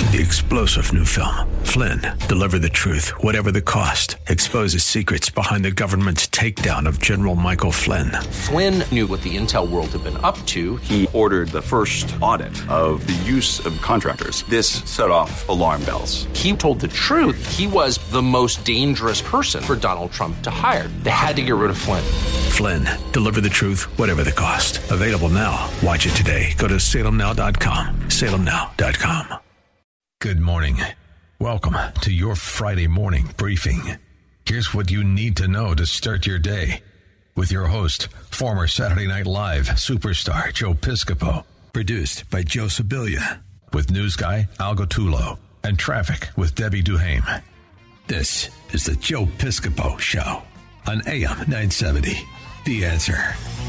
The explosive new film, Flynn, deliver the truth, whatever the cost, exposes secrets behind the government's takedown of General Michael Flynn. Flynn knew what the intel world had been up to. He ordered the first audit of the use of contractors. This set off alarm bells. He told the truth. He was the most dangerous person for Donald Trump to hire. They had to get rid of Flynn. Flynn, deliver the truth, whatever the cost. Available now. Watch it today. Go to salemnow.com. salemnow.com. Good morning. Welcome to your Friday morning briefing. Here's what you need to know to start your day. With your host, former Saturday Night Live superstar Joe Piscopo. Produced by Joe Sibilia. With news guy Al Gattullo. And traffic with Debbie Duhame. This is the Joe Piscopo Show on AM 970. The Answer.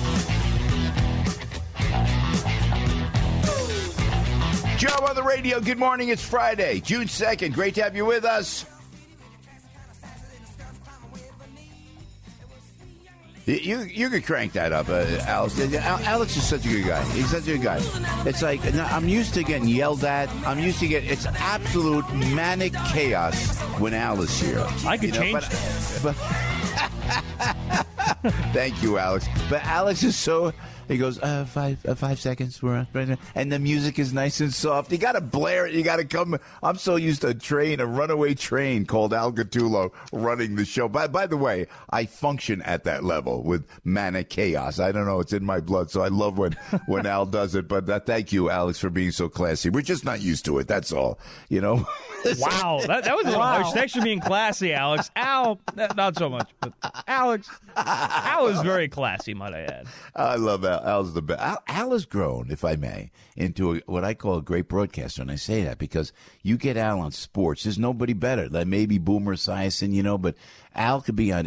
Joe on the radio. Good morning. It's Friday, June 2nd. Great to have you with us. You could crank that up, Alex. Alex is such a good guy. He's such a good guy. It's like, I'm used to getting yelled at. I'm used to it's absolute manic chaos when Al is here. I could change but Thank you, Alex. But Alex is so... He goes, 5 seconds. We're on right now. And the music is nice and soft. You got to blare it. You got to come. I'm so used to a runaway train called Al Gattullo running the show. By the way, I function at that level with manic chaos. I don't know. It's in my blood. So I love when Al does it. But thank you, Alex, for being so classy. We're just not used to it. That's all. You know? Wow. That was a little harsh. Thanks for being classy, Alex. Al, not so much. But Alex, Al is very classy, might I add. I love Al. Al's the best. Al has grown, if I may, into what I call a great broadcaster, and I say that because you get Al on sports. There's nobody better. Like maybe Boomer Esiason, but Al could be at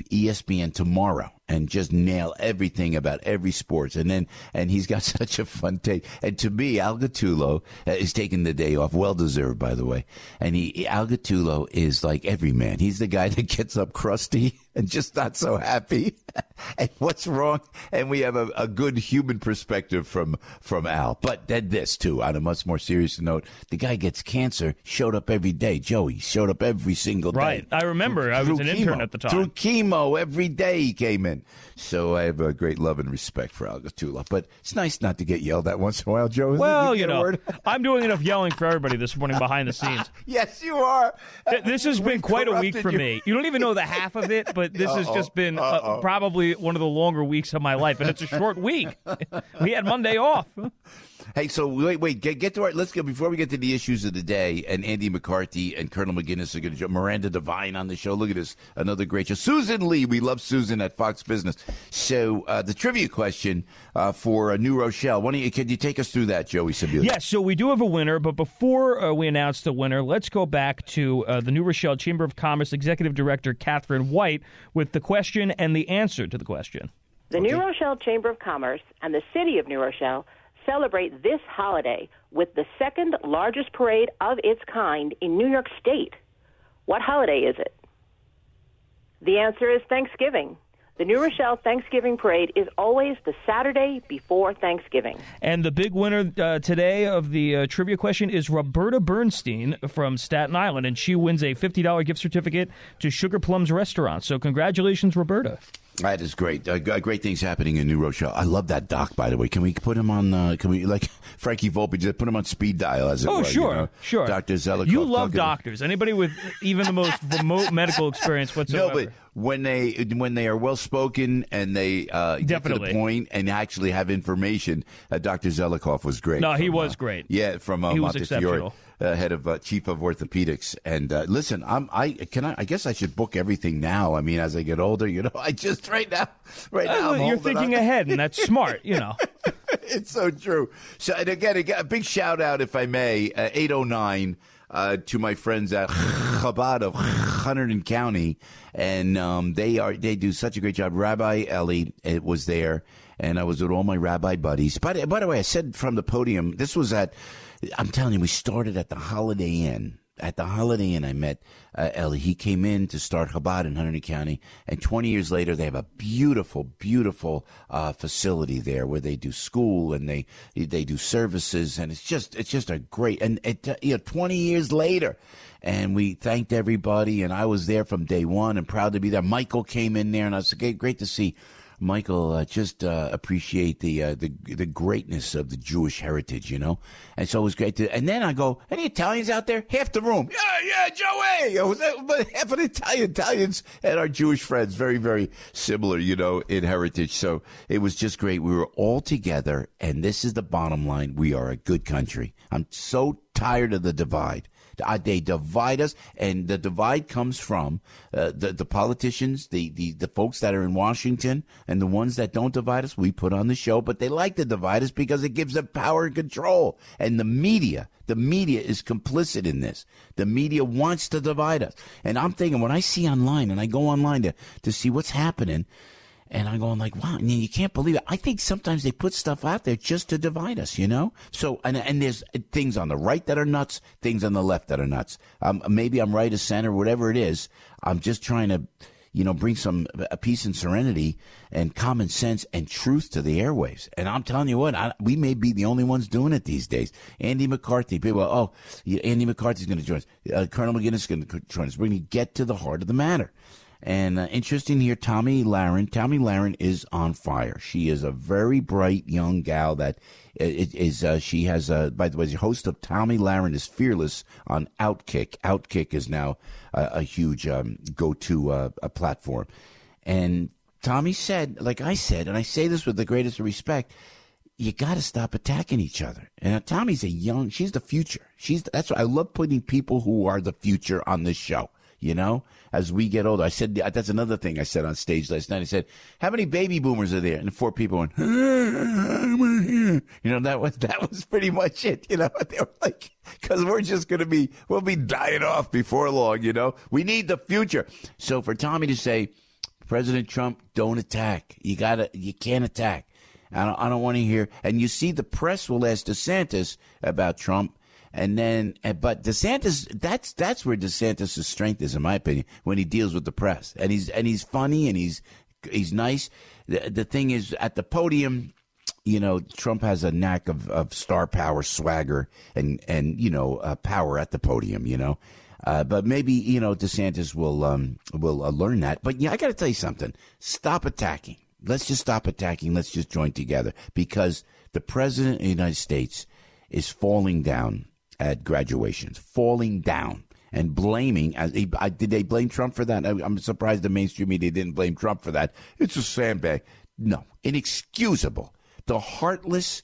ESPN tomorrow and just nail everything about every sports. And he's got such a fun take. And to me, Al Gattullo is taking the day off. Well deserved, by the way. And Al Gattullo is like every man. He's the guy that gets up crusty and just not so happy. And what's wrong? And we have a good human perspective from Al. But this, too, on a much more serious note, the guy gets cancer, showed up every day. Joey showed up every single day. Right. I remember. I was an intern at the time. Through chemo, every day he came in. So I have a great love and respect for Al Gattullo. But it's nice not to get yelled at once in a while, Joe. Well, I'm doing enough yelling for everybody this morning behind the scenes. Yes, you are. This has been quite a week for me. You don't even know the half of it, but this has just been probably one of the longer weeks of my life. And it's a short week. We had Monday off. Hey, so wait, get to our, let's go, before we get to the issues of the day, and Andy McCarthy and Colonel McGinnis are going to join, Miranda Devine on the show. Look at this, another great show. Susan Lee, we love Susan at Fox Business. So the trivia question for New Rochelle, can you take us through that, Joey Sibilia? Yes, so we do have a winner, but before we announce the winner, let's go back to the New Rochelle Chamber of Commerce Executive Director Catherine White with the question and the answer to the question. The New Rochelle Chamber of Commerce and the City of New Rochelle celebrate this holiday with the second largest parade of its kind in New York State. What holiday is it? The answer is Thanksgiving. The New Rochelle Thanksgiving Parade is always the Saturday before Thanksgiving. And the big winner today of the trivia question is Roberta Bernstein from Staten Island, and she wins a $50 gift certificate to Sugar Plums Restaurant. So congratulations, Roberta. That is great. Great things happening in New Rochelle. I love that doc, by the way. Can we put him on, like Frankie Volpe, just put him on speed dial, as it were? Oh, sure, sure. Dr. Zelikoff. You love doctors. Anybody with even the most remote medical experience whatsoever. No, but when they are well-spoken and they get to the point and actually have information, Dr. Zelikoff was great. No, he was great. Yeah, from he was Montefiore. exceptional. Head of chief of orthopedics, and listen, I guess I should book everything now. I mean, as I get older, I just right now, you're thinking ahead, and that's smart, It's so true. So, and again, a big shout out, if I may, 809 to my friends at Chabad of Hunterdon County, and they do such a great job. Rabbi Eli was there, and I was with all my rabbi buddies. By the way, I said from the podium, this was I'm telling you, we started at the Holiday Inn at the Holiday Inn, I met Eli. He came in to start Chabad in Hunterdon County, and 20 years later, they have a beautiful, beautiful facility there where they do school and they do services, and it's just a great. And 20 years later, and we thanked everybody, and I was there from day one, and proud to be there. Michael came in there, and I was great to see. Michael, just appreciate the greatness of the Jewish heritage, and so it was great to. And then I go, any Italians out there? Half the room, yeah, Joey. But half of the Italians and our Jewish friends, very, very similar, in heritage. So it was just great. We were all together, and this is the bottom line: we are a good country. I'm so tired of the divide. They divide us, and the divide comes from the politicians, the folks that are in Washington, and the ones that don't divide us, we put on the show, but they like to divide us because it gives them power and control. And the media is complicit in this. The media wants to divide us. And I'm thinking, when I see online, and I go online to see what's happening, and I'm going like, wow, you can't believe it. I think sometimes they put stuff out there just to divide us, So, and there's things on the right that are nuts, things on the left that are nuts. Maybe I'm right of center, whatever it is. I'm just trying to, bring some peace and serenity and common sense and truth to the airwaves. And I'm telling you what, we may be the only ones doing it these days. Andy McCarthy, people, Andy McCarthy's going to join us. Colonel McGinnis is going to join us. We're going to get to the heart of the matter. And interesting here, Tomi Lahren. Tomi Lahren is on fire. She is a very bright young gal that she has, by the way, the host of Tomi Lahren is Fearless on Outkick. Outkick is now a huge go-to platform. And Tomi said, like I said, and I say this with the greatest respect, you got to stop attacking each other. And Tomi's she's the future. That's why I love putting people who are the future on this show. As we get older. I said, that's another thing I said on stage last night. I said, how many baby boomers are there? And 4 people went, that was pretty much it. They were like, because we'll be dying off before long, We need the future. So for Tomi to say, President Trump, don't attack. You can't attack. I don't want to hear. And you see the press will ask DeSantis about Trump. And then, but DeSantis, that's where DeSantis' strength is, in my opinion, when he deals with the press. And he's funny and he's nice. The thing is, at the podium, Trump has a knack of star power, swagger, and power at the podium, But maybe, DeSantis will learn that. But I got to tell you something. Stop attacking. Let's just stop attacking. Let's just join together, because the president of the United States is falling down at graduations, falling down and blaming. Did they blame Trump for that? I'm surprised the mainstream media didn't blame Trump for that. It's a sandbag. No, inexcusable. The heartlessness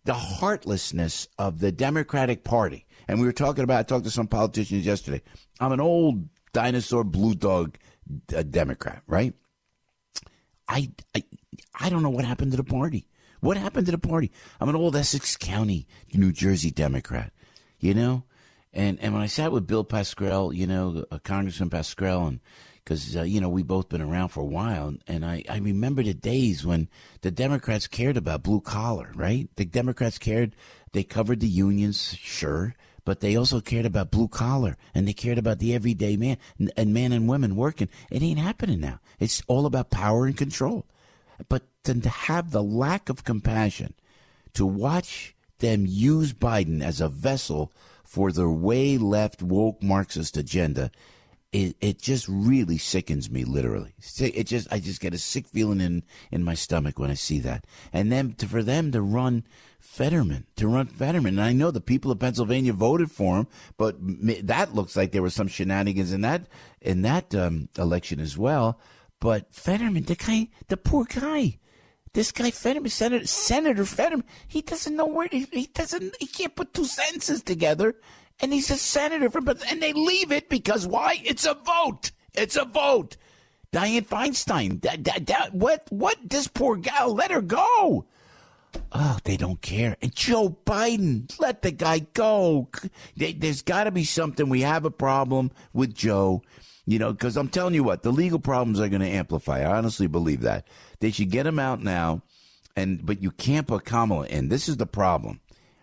of the Democratic Party. And I talked to some politicians yesterday. I'm an old dinosaur blue dog Democrat, right? I don't know what happened to the party. What happened to the party? I'm an old Essex County, New Jersey Democrat, And when I sat with Bill Pascrell, Congressman Pascrell, and because, we've both been around for a while, and I remember the days when the Democrats cared about blue collar, right? The Democrats cared. They covered the unions, sure, but they also cared about blue collar, and they cared about the everyday man and men and women working. It ain't happening now. It's all about power and control. But to have the lack of compassion to watch them use Biden as a vessel for their way left woke Marxist agenda, it just really sickens me, literally. I just get a sick feeling in my stomach when I see that. And then for them to run Fetterman. And I know the people of Pennsylvania voted for him, but that looks like there was some shenanigans in that election as well. But Fetterman, the poor guy, this guy Fetterman, Senator Fetterman, he doesn't know where he can't put 2 sentences together, and he's a senator and they leave it because why? It's a vote. Dianne Feinstein, what? This poor gal, let her go. Oh, they don't care. And Joe Biden, let the guy go. There's got to be something. We have a problem with Joe. Because I'm telling you what, the legal problems are going to amplify. I honestly believe that. They should get him out now, but you can't put Kamala in. This is the problem.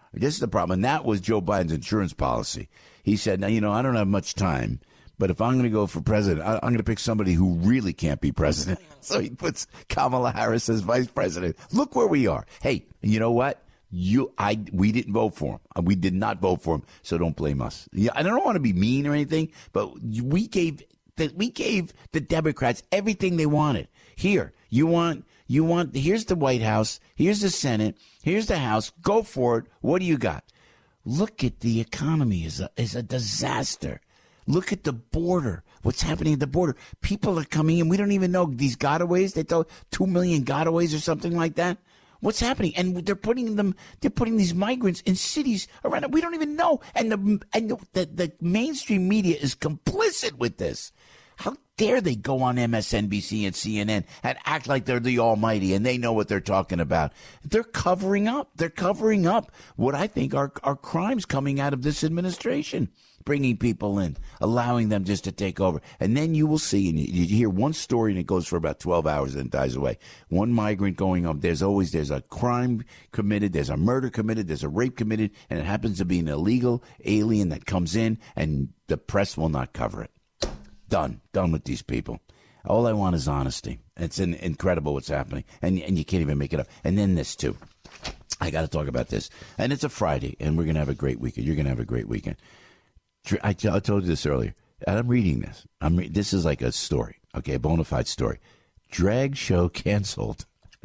This is the problem. And that was Joe Biden's insurance policy. He said, now, I don't have much time, but if I'm going to go for president, I'm going to pick somebody who really can't be president. So he puts Kamala Harris as vice president. Look where we are. Hey, you know what? We didn't vote for him. We did not vote for him, so don't blame us. Yeah, I don't want to be mean or anything, but we gave the Democrats everything they wanted. Here, here's the White House, here's the Senate, here's the House. Go for it. What do you got? Look at the economy is a disaster. Look at the border. What's happening at the border? People are coming in. We don't even know these gotaways. They thought 2 million gotaways or something like that. What's happening? And they're putting these migrants in cities around. We don't even know. And the mainstream media is complicit with this. How dare they go on MSNBC and CNN and act like they're the almighty and they know what they're talking about? They're covering up. They're covering up what I think are crimes coming out of this administration. Bringing people in, allowing them just to take over. And then you will see, and you hear one story and it goes for about 12 hours and dies away. One migrant going on, there's a crime committed, there's a murder committed, there's a rape committed, and it happens to be an illegal alien that comes in and the press will not cover it. Done with these people. All I want is honesty. It's incredible what's happening. And you can't even make it up. And then this too. I got to talk about this. And it's a Friday and we're going to have a great weekend. You're going to have a great weekend. I told you this earlier, and I'm reading this. This is like a story, okay, a bona fide story. Drag show canceled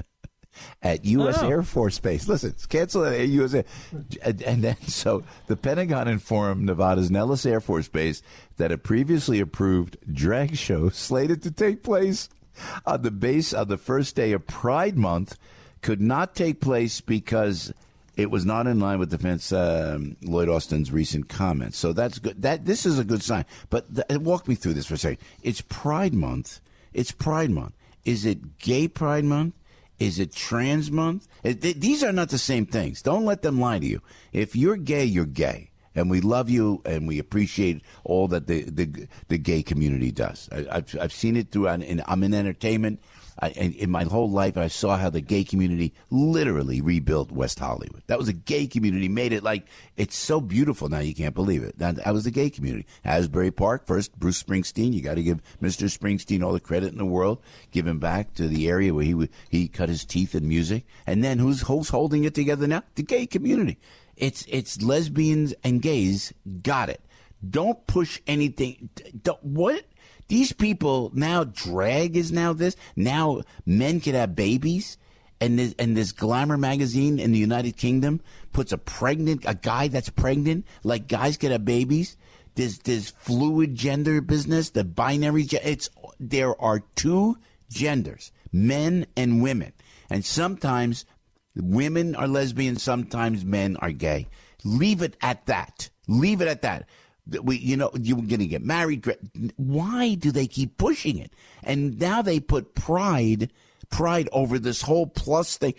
at U.S. Air Force Base. Listen, it's canceled at U.S. And then, so the Pentagon informed Nevada's Nellis Air Force Base that a previously approved drag show slated to take place on the base on the first day of Pride Month could not take place because it was not in line with Defense Lloyd Austin's recent comments. So that's good. This is a good sign. But walk me through this for a second. It's Pride Month. It's Pride Month. Is it Gay Pride Month? Is it Trans Month? These are not the same things. Don't let them lie to you. If you're gay, you're gay. And we love you, and we appreciate all that the gay community does. I've seen it throughout. I'm in entertainment. In my whole life, I saw how the gay community literally rebuilt West Hollywood. That was a gay community, made it like it's so beautiful now you can't believe it. That was the gay community. Asbury Park, first Bruce Springsteen. You got to give Mr. Springsteen all the credit in the world. Give him back to the area where he cut his teeth in music. And then who's holding it together now? The gay community. It's lesbians and gays. Got it. Don't push anything. What? These people now, drag is now this. Now men can have babies, and this Glamour magazine in the United Kingdom puts a guy that's pregnant, like guys can have babies. There's fluid gender business, the binary. There are two genders, men and women, and sometimes women are lesbian, sometimes men are gay. Leave it at that. Leave it at that. You're going to get married. Why do they keep pushing it? And now they put pride over this whole plus thing.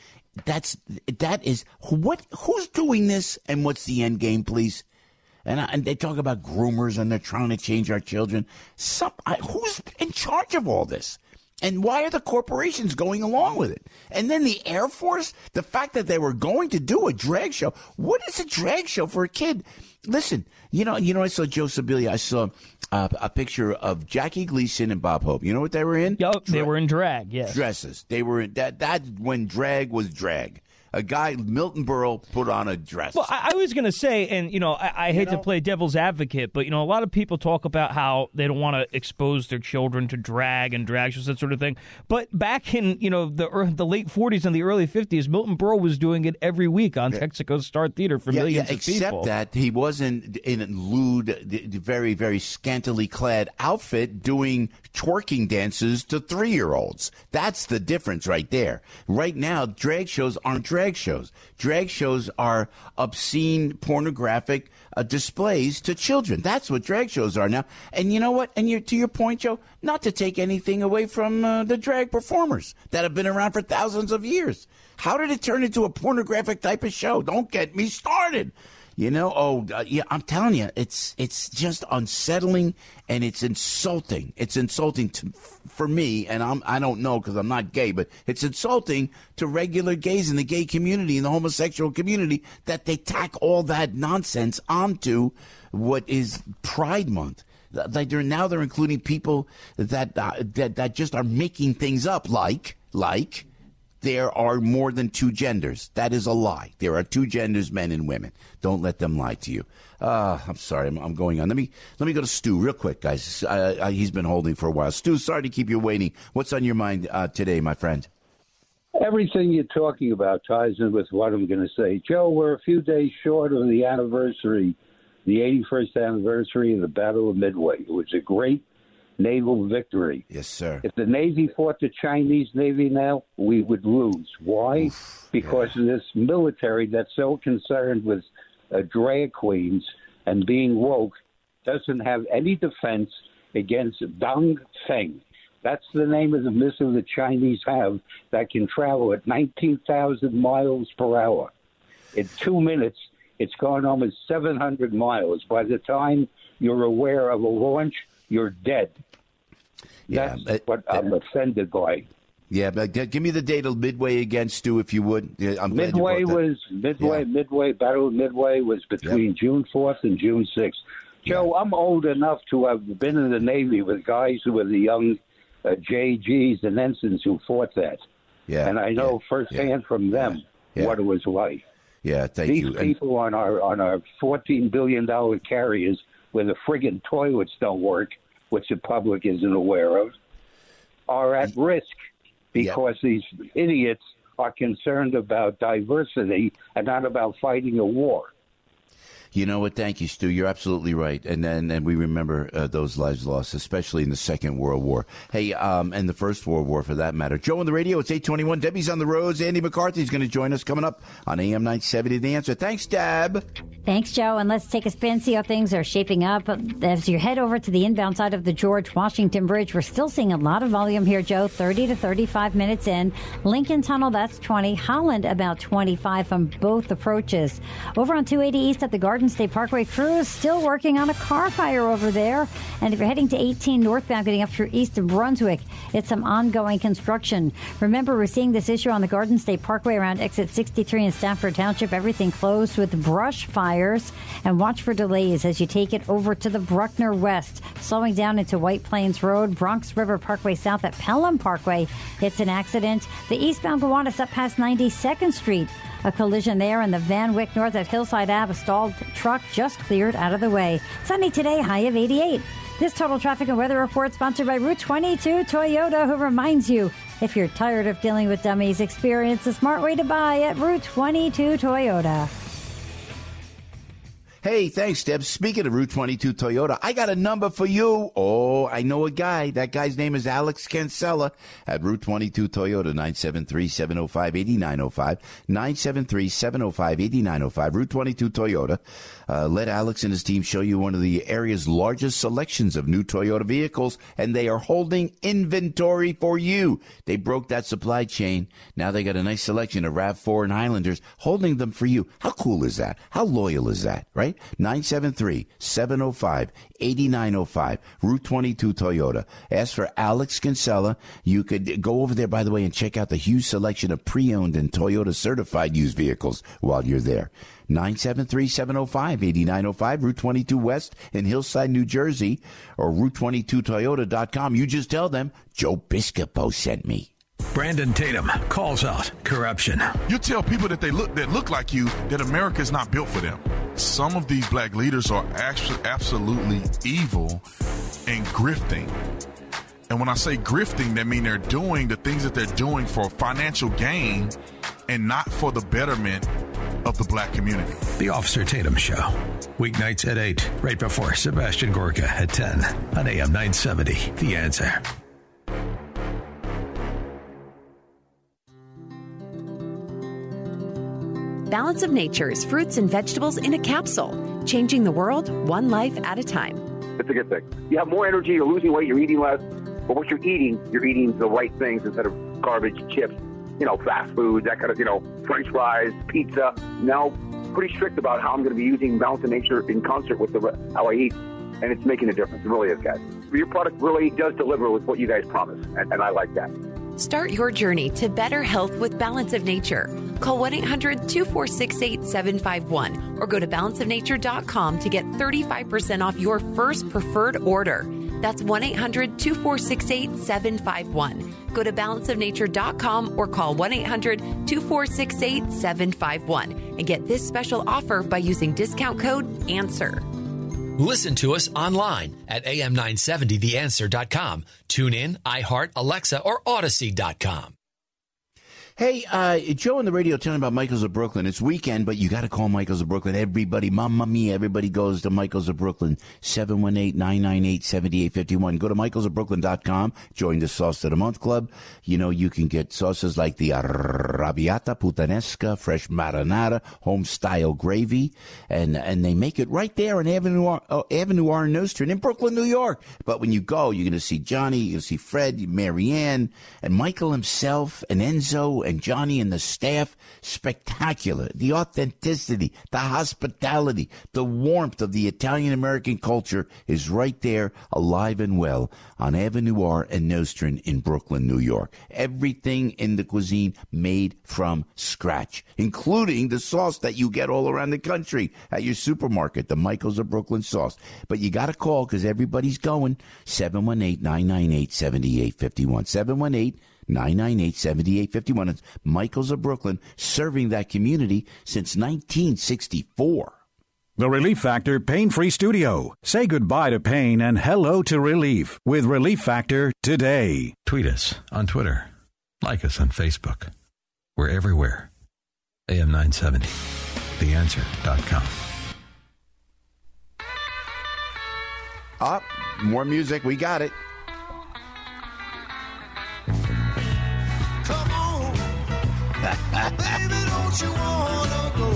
That is who's doing this and what's the end game, please? And they talk about groomers and they're trying to change our children. Who's in charge of all this? And why are the corporations going along with it? And then the Air Force, the fact that they were going to do a drag show. What is a drag show for a kid? Listen, I saw Joe Sibilia. I saw a picture of Jackie Gleason and Bob Hope. You know what they were in? Yep, they were in drag, yes. Dresses. They were in that when drag was drag. A guy, Milton Berle, put on a dress. Well, I was going to say, and, I hate to play devil's advocate, but, a lot of people talk about how they don't want to expose their children to drag and drag shows, that sort of thing. But back in, the late 40s and the early 50s, Milton Berle was doing it every week on Texaco's Star Theater for millions of people. Except that he wasn't in a lewd, very, very scantily clad outfit doing twerking dances to 3-year-olds. That's the difference right there. Right now, drag shows aren't drag shows. Drag shows are obscene, pornographic displays to children. That's what drag shows are now. And you know what? And to your point, Joe, not to take anything away from the drag performers that have been around for thousands of years. How did it turn into a pornographic type of show? Don't get me started. You know, I'm telling you, it's just unsettling and it's insulting. It's insulting for me, and I don't know because I'm not gay, but it's insulting to regular gays in the gay community, in the homosexual community, that they tack all that nonsense onto what is Pride Month. Like they're including people that just are making things up, like there are more than two genders. That is a lie. There are two genders, men and women. Don't let them lie to you. I'm sorry. I'm going on. Let me go to Stu real quick, guys. He's been holding for a while. Stu, sorry to keep you waiting. What's on your mind today, my friend? Everything you're talking about ties in with what I'm going to say. Joe, we're a few days short of the anniversary, the 81st anniversary of the Battle of Midway. It was a great naval victory. Yes, sir. If the Navy fought the Chinese Navy now, we would lose. Why? Because of this military that's so concerned with drag queens and being woke doesn't have any defense against Dong Feng. That's the name of the missile the Chinese have that can travel at 19,000 miles per hour. In 2 minutes, it's gone almost 700 miles. By the time you're aware of a launch, you're dead. That's what I'm offended by. Yeah, but give me the date of Midway again, Stu, if you would. I'm Midway Battle of Midway was between June 4th and June 6th. Joe, I'm old enough to have been in the Navy with guys who were the young JGs and ensigns who fought that. Yeah, and I know firsthand from them what it was like. Yeah, thank you. These people on our $14 billion carriers where the friggin' toilets don't work, which the public isn't aware of, are at risk because these idiots are concerned about diversity and not about fighting a war. You know what? Thank you, Stu. You're absolutely right. And we remember those lives lost, especially in the Second World War. Hey, and the First World War, for that matter. Joe on the radio. It's 8:21. Debbie's on the roads. Andy McCarthy's going to join us coming up on AM 970. The Answer. Thanks, Deb. Thanks, Joe. And let's take a spin, see how things are shaping up. As you head over to the inbound side of the George Washington Bridge, we're still seeing a lot of volume here, Joe. 30 to 35 minutes in. Lincoln Tunnel, that's 20. Holland, about 25 from both approaches. Over on 280 East at the Garden State Parkway, crews still working on a car fire over there. And if you're heading to 18 northbound, getting up through East of Brunswick, it's some ongoing construction. Remember, we're seeing this issue on the Garden State Parkway around exit 63 in Stafford Township. Everything closed with brush fires. And watch for delays as you take it over to the Bruckner West. Slowing down into White Plains Road, Bronx River Parkway South at Pelham Parkway. It's an accident. The eastbound Gowanus up past 92nd Street. A collision there, and the Van Wyck North at Hillside Ave, a stalled truck just cleared out of the way. Sunny today, high of 88. This Total Traffic and Weather Report sponsored by Route 22 Toyota, who reminds you, if you're tired of dealing with dummies, experience the smart way to buy at Route 22 Toyota. Hey, thanks, Deb. Speaking of Route 22 Toyota, I got a number for you. Oh, I know a guy. That guy's name is Alex Cancella at Route 22 Toyota, 973-705-8905, 973-705-8905, Route 22 Toyota. Let Alex and his team show you one of the area's largest selections of new Toyota vehicles, and they are holding inventory for you. They broke that supply chain. Now they got a nice selection of RAV4 and Highlanders, holding them for you. How cool is that? How loyal is that, right? 973-705-8905, Route 22 Toyota. Ask for Alex Cancella. You could go over there, by the way, and check out the huge selection of pre-owned and Toyota certified used vehicles while you're there. 973-705-8905, Route 22 West in Hillside, New Jersey, or Route22Toyota.com. You just tell them Joe Piscopo sent me. Brandon Tatum calls out corruption. You tell people that look like you that America is not built for them. Some of these black leaders are actually absolutely evil and grifting. And when I say grifting, that means they're doing the things that they're doing for financial gain and not for the betterment of the black community. The Officer Tatum Show. Weeknights at 8, right before Sebastian Gorka at 10 on AM 970. The Answer. Balance of Nature's fruits and vegetables in a capsule, changing the world one life at a time. It's a good thing. You have more energy, you're losing weight, you're eating less, but what you're eating the right things instead of garbage, chips, fast food, that kind of, French fries, pizza. Now, pretty strict about how I'm going to be using Balance of Nature in concert with how I eat, and it's making a difference. It really is, guys. Your product really does deliver with what you guys promise, and I like that. Start your journey to better health with Balance of Nature. Call 1-800-246-8751 or go to balanceofnature.com to get 35% off your first preferred order. That's 1-800-246-8751. Go to balanceofnature.com or call 1-800-246-8751 and get this special offer by using discount code ANSWER. Listen to us online at am970theanswer.com. Tune in, iHeart, Alexa, or Odyssey.com. Hey, Joe on the radio telling about Michael's of Brooklyn. It's weekend, but you got to call Michael's of Brooklyn. Everybody, mamma mia, everybody goes to Michael's of Brooklyn, 718-998-7851. Go to michaelsofbrooklyn.com. Join the Sauce of the Month Club. You know, you can get sauces like the arrabbiata puttanesca, fresh marinara, home-style gravy, and they make it right there on Avenue R in Nostrand in Brooklyn, New York. But when you go, you're going to see Johnny, you're going to see Fred, Marianne, and Michael himself, and Enzo, and Johnny and the staff. Spectacular. The authenticity, the hospitality, the warmth of the Italian-American culture is right there, alive and well, on Avenue R and Nostrand in Brooklyn, New York. Everything in the cuisine made from scratch, including the sauce that you get all around the country at your supermarket, the Michael's of Brooklyn sauce. But you got to call because everybody's going. 718-998-7851. 718-998-7851. It's Michael's of Brooklyn, serving that community since 1964. The Relief Factor Pain-Free Studio. Say goodbye to pain and hello to relief with Relief Factor today. Tweet us on Twitter. Like us on Facebook. We're everywhere. AM970. TheAnswer.com. More music. We got it. Come on, baby, don't you wanna go?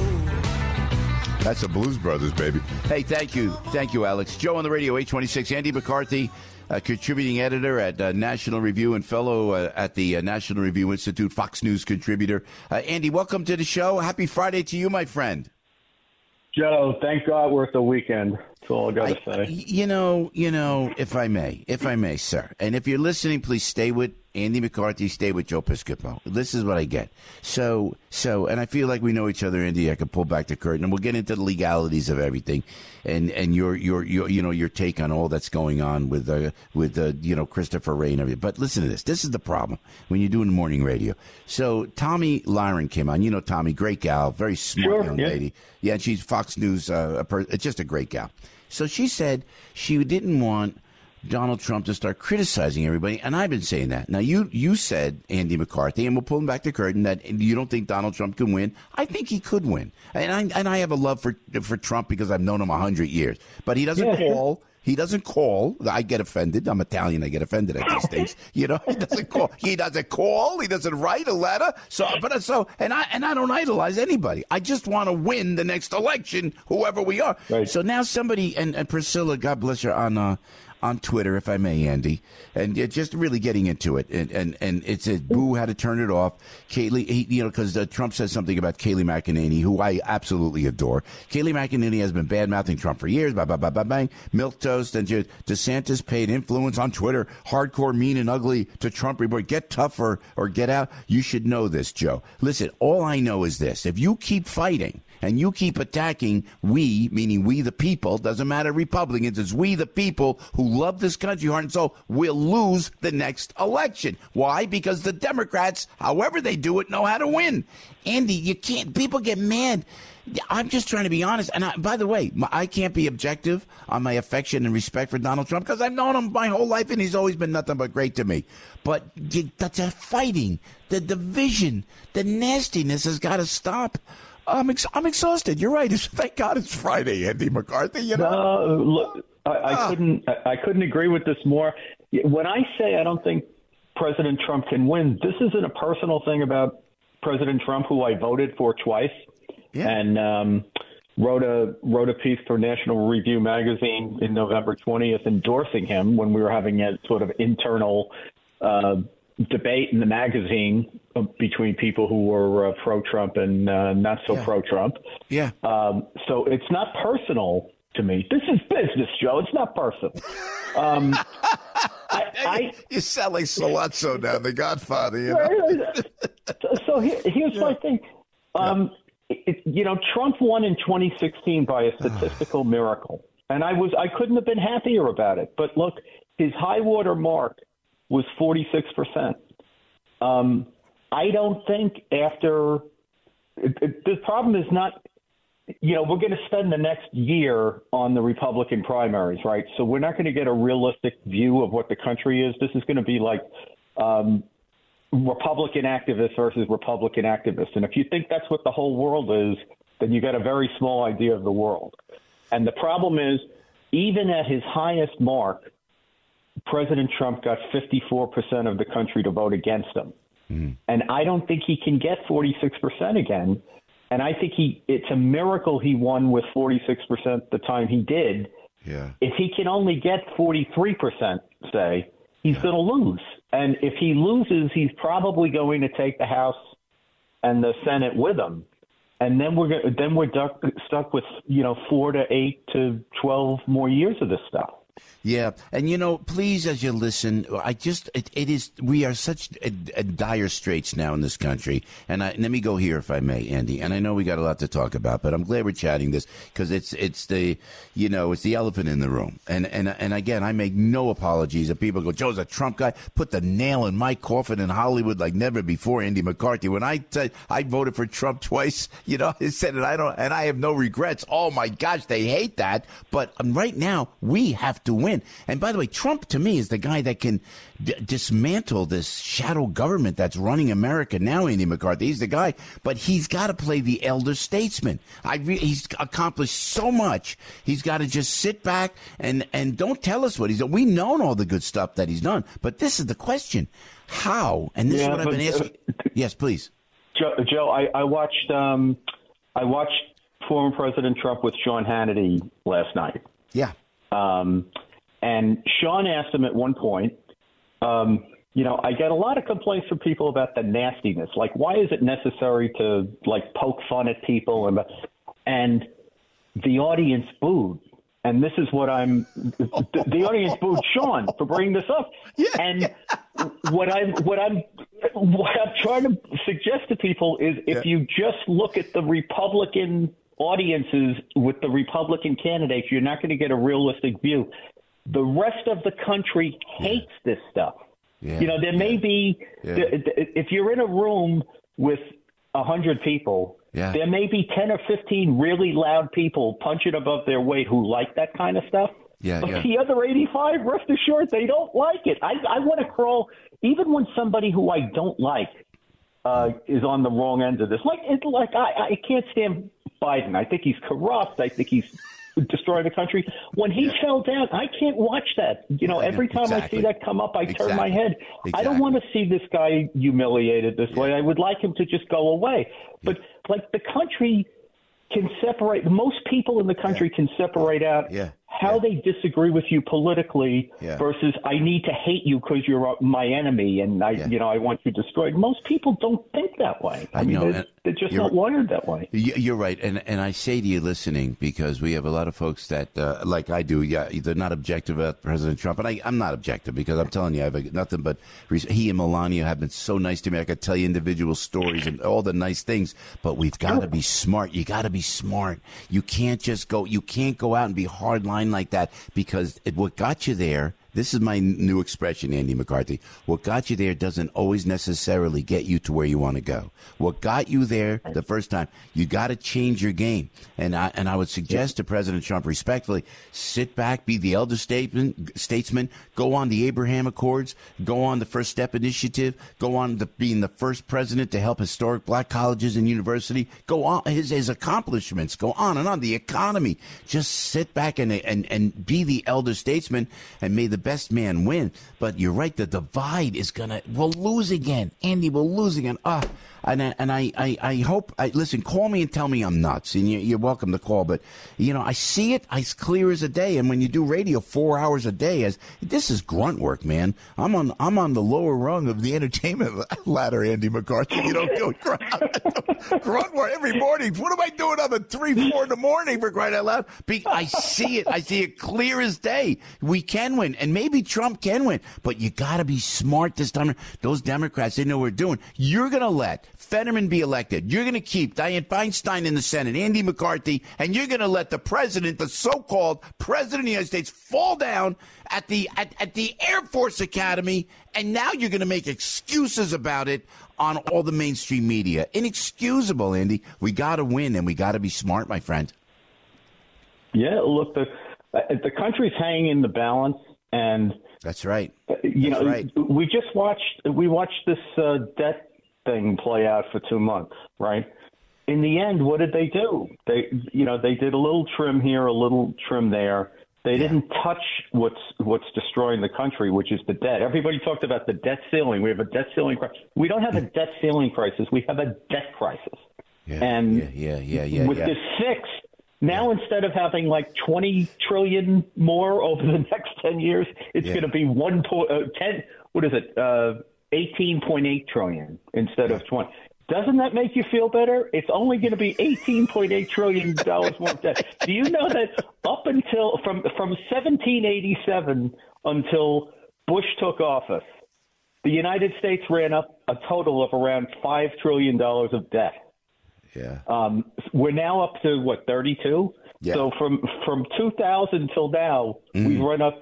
That's the Blues Brothers, baby. Hey, thank you, Alex. Joe on the radio, 826. Andy McCarthy, contributing editor at National Review and fellow at the National Review Institute, Fox News contributor. Andy, welcome to the show. Happy Friday to you, my friend. Joe, thank God we're at the weekend. That's all I got to say. You know, if I may, sir, and if you're listening, please stay with Andy McCarthy, stay with Joe Piscopo. This is what I get. So, and I feel like we know each other, Andy. I can pull back the curtain, and we'll get into the legalities of everything, and your take on all that's going on with Christopher Wray and everything. But listen to this. This is the problem when you're doing morning radio. So Tommy Lahren came on. You know Tommy, great gal, very smart young lady. Yeah, and she's Fox News. Just a great gal. So she said she didn't want Donald Trump to start criticizing everybody, and I've been saying that. Now, you said, Andy McCarthy, and we'll pull back the curtain, that you don't think Donald Trump can win. I think he could win, and I have a love for Trump because I've known him 100 years. But he doesn't call. He doesn't call. I get offended. I'm Italian. I get offended at these things. You know, he doesn't call. He doesn't call. He doesn't write a letter. And I don't idolize anybody. I just want to win the next election, whoever we are. Right. So now somebody and Priscilla, God bless her, on Twitter, if I may, Andy, and just really getting into it, and it said, "Boo, had to turn it off." Kayleigh, because Trump says something about Kayleigh McEnany, who I absolutely adore. Kayleigh McEnany has been bad-mouthing Trump for years. Bang. Milquetoast and DeSantis paid influence on Twitter. Hardcore, mean, and ugly to Trump report. Get tougher or get out. You should know this, Joe. Listen, all I know is this: if you keep fighting and you keep attacking we, meaning we the people, doesn't matter Republicans, it's we the people who love this country heart and soul, will lose the next election. Why? Because the Democrats, however they do it, know how to win. Andy, you can't, people get mad. I'm just trying to be honest. And by the way, I can't be objective on my affection and respect for Donald Trump because I've known him my whole life and he's always been nothing but great to me. But that's a fighting, the division, the nastiness has got to stop. I'm exhausted. You're right. Thank God it's Friday, Andy McCarthy. You know. Look, I couldn't agree with this more. When I say I don't think President Trump can win, this isn't a personal thing about President Trump, who I voted for twice, and wrote a piece for National Review magazine in November 20th endorsing him when we were having a sort of internal debate in the magazine between people who were pro-Trump and not so pro-Trump. Yeah. So it's not personal to me. This is business, Joe. It's not personal. You sound like Sollozzo now, the Godfather. You know? So here's my thing. Trump won in 2016 by a statistical miracle, and I couldn't have been happier about it. But look, his high water mark was 46%. I don't think after the problem is not. We're going to spend the next year on the Republican primaries, right? So we're not going to get a realistic view of what the country is. This is going to be like Republican activists versus Republican activists. And if you think that's what the whole world is, then you got a very small idea of the world. And the problem is, even at his highest mark, President Trump got 54% of the country to vote against him. And I don't think he can get 46% again. And I think it's a miracle he won with 46% the time he did. Yeah. If he can only get 43%, say, he's going to lose. And if he loses, he's probably going to take the House and the Senate with him. And then we're stuck with 4 to 8 to 12 more years of this stuff. Yeah. And, please, as you listen, we are such a dire straits now in this country. And let me go here, if I may, Andy. And I know we got a lot to talk about, but I'm glad we're chatting this because it's the elephant in the room. And again, I make no apologies if people go, Joe's a Trump guy, put the nail in my coffin in Hollywood like never before, Andy McCarthy. When I said I voted for Trump twice, I said it, and I have no regrets. Oh my gosh, they hate that. But right now, we have to win. And by the way, Trump to me is the guy that can dismantle this shadow government that's running America now, Andy McCarthy. He's the guy, but he's got to play the elder statesman. He's accomplished so much. He's got to just sit back and don't tell us what he's done. We know all the good stuff that he's done, but this is the question. How? And this is what I've been asking. Yes, please. Joe, I watched former President Trump with Sean Hannity last night. Yeah. And Sean asked him at one point, I get a lot of complaints from people about the nastiness. Like, why is it necessary to, poke fun at people? And the audience booed. And this is what the audience booed Sean for bringing this up. Yeah. And what I'm trying to suggest to people is if you just look at the Republican audiences with the Republican candidates, you're not going to get a realistic view. The rest of the country hates this stuff. Yeah. There may be, if you're in a room with 100 people, there may be 10 or 15 really loud people punching above their weight who like that kind of stuff. But the other 85, rest assured, they don't like it. I want to crawl, even when somebody who I don't like is on the wrong end of this. I can't stand Biden. I think he's corrupt. I think he's destroying the country. When he fell down, I can't watch that. Every time I see that come up, I turn my head. I don't want to see this guy humiliated this way. I would like him to just go away. But the country can separate. Most people in the country can separate out how they disagree with you politically versus I need to hate you because you're my enemy and I want you destroyed. Most people don't think that way. I mean, they're just not wired that way. You're right. And I say to you listening, because we have a lot of folks that, like I do, they're not objective about President Trump. And I'm not objective because I'm telling you, I have nothing but he and Melania have been so nice to me. I could tell you individual stories and all the nice things, but we've got to be smart. You got to be smart. You can't go out and be hardline like that because what got you there, this is my new expression, Andy McCarthy, what got you there doesn't always necessarily get you to where you want to go. What got you there the first time, you got to change your game. And I would suggest to President Trump respectfully, sit back, be the elder statesman, go on the Abraham Accords, go on the First Step Initiative, go on being the first president to help historic black colleges and university, go on his accomplishments, go on and on, the economy. Just sit back and be the elder statesman, and may the best man win. But you're right, the divide is we'll lose again. Andy, we'll lose again. I hope, listen, call me and tell me I'm nuts, and you're welcome to call, but, I see it as clear as a day, and when you do radio 4 hours a day, this is grunt work, man. I'm on the lower rung of the entertainment ladder, Andy McCarthy. You don't go grunt work every morning. What am I doing on the 3-4 in the morning, for crying out loud? I see it clear as day. We can win, and maybe Trump can win, but you got to be smart this time. Those Democrats, they know what we're doing. You're going to let Fetterman be elected. You're going to keep Dianne Feinstein in the Senate, Andy McCarthy, and you're going to let the president, the so-called president of the United States, fall down at the Air Force Academy, and now you're going to make excuses about it on all the mainstream media. Inexcusable, Andy. We got to win, and we got to be smart, my friend. Yeah, look, the country's hanging in the balance, and that's right. Right. We watched this debt thing play out for 2 months, right? In the end, what did they do? They did a little trim here, a little trim there. They didn't touch what's destroying the country, which is the debt. Everybody talked about the debt ceiling. We have a debt ceiling crisis. We don't have a debt ceiling crisis. We have a debt crisis. With this fix, now instead of having like 20 trillion more over the next 10 years, it's going to be 18.8 trillion instead of 20. Doesn't that make you feel better? It's only going to be $18.8 trillion more debt. Do you know that up until from 1787 until Bush took office, the United States ran up a total of around $5 trillion of debt. Yeah. We're now up to 32? Yeah. So from 2000 till now, we've run up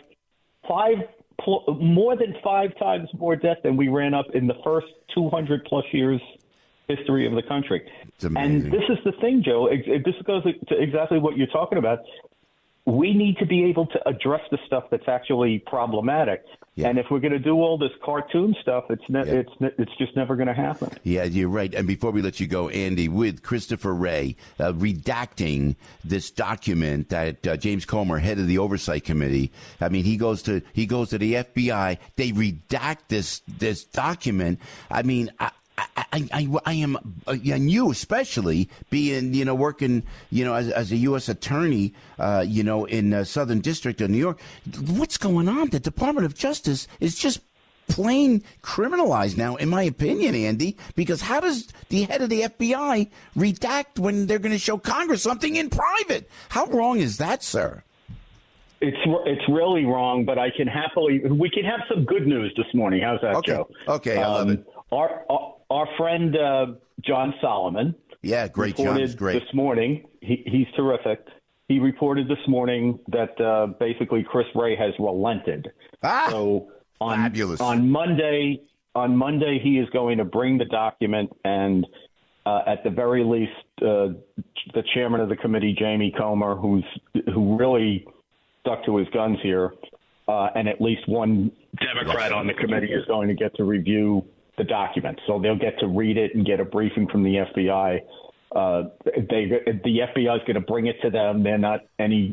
more than 5 times more debt than we ran up in the first 200 plus years history of the country. And this is the thing, Joe. This goes to exactly what you're talking about. We need to be able to address the stuff that's actually problematic. Yeah. And if we're going to do all this cartoon stuff, it's just never going to happen. Yeah, you're right. And before we let you go, Andy, with Christopher Wray redacting this document that James Comer, head of the Oversight Committee, I mean, he goes to the FBI. They redact this document. I mean, I am, and you especially, being, working, as a U.S. attorney, in Southern District of New York. What's going on? The Department of Justice is just plain criminalized now, in my opinion, Andy, because how does the head of the FBI redact when they're going to show Congress something in private? How wrong is that, sir? It's really wrong, but we can have some good news this morning. How's that, Joe? Okay, I love it. Our friend John Solomon, great. John's great. This morning, he's terrific. He reported this morning that basically Chris Wray has relented. So fabulous. On Monday, he is going to bring the document, and at the very least, the chairman of the committee, Jamie Comer, who really stuck to his guns here, and at least one Democrat on the committee is going to get to review the document. So they'll get to read it and get a briefing from the FBI. The FBI is going to bring it to them. They're not any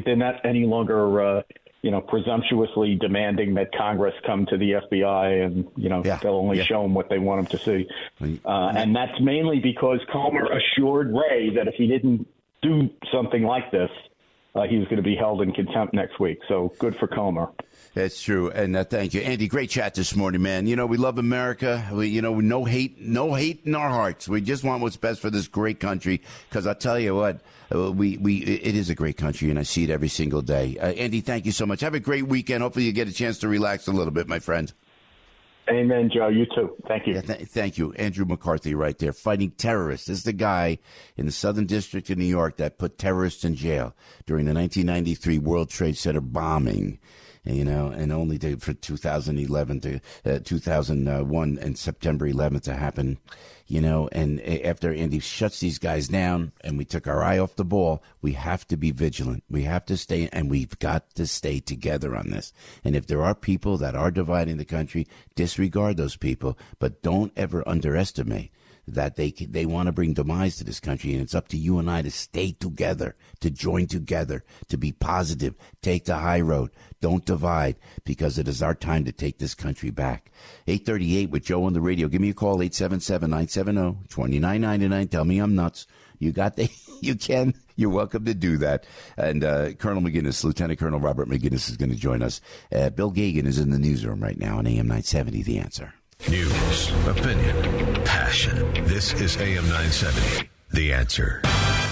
longer, presumptuously demanding that Congress come to the FBI, and they'll only show them what they want them to see. And that's mainly because Comer assured Wray that if he didn't do something like this, he was going to be held in contempt next week. So good for Comer. That's true, and thank you, Andy. Great chat this morning, man. We love America. No hate in our hearts. We just want what's best for this great country. Because I tell you what, it is a great country, and I see it every single day. Andy, thank you so much. Have a great weekend. Hopefully, you get a chance to relax a little bit, my friend. Amen, Joe. You too. Thank you. Thank you, Andrew McCarthy, right there, fighting terrorists. This is the guy in the Southern District of New York that put terrorists in jail during the 1993 World Trade Center bombing. And only for 2011 to 2001 and September 11th to happen, and after Andy shuts these guys down and we took our eye off the ball, we have to be vigilant. We have to stay, and we've got to stay together on this. And if there are people that are dividing the country, disregard those people, but don't ever underestimate that they want to bring demise to this country, and it's up to you and I to stay together, to join together, to be positive, take the high road, don't divide, because it is our time to take this country back. 838 with Joe on the radio. Give me a call, 877-970-2999. Tell me I'm nuts. You can. You're welcome to do that. And Colonel McGinnis, Lieutenant Colonel Robert McGinnis is going to join us. Bill Gagan is in the newsroom right now on AM 970, The Answer. News, opinion, passion. This is AM 970, The Answer.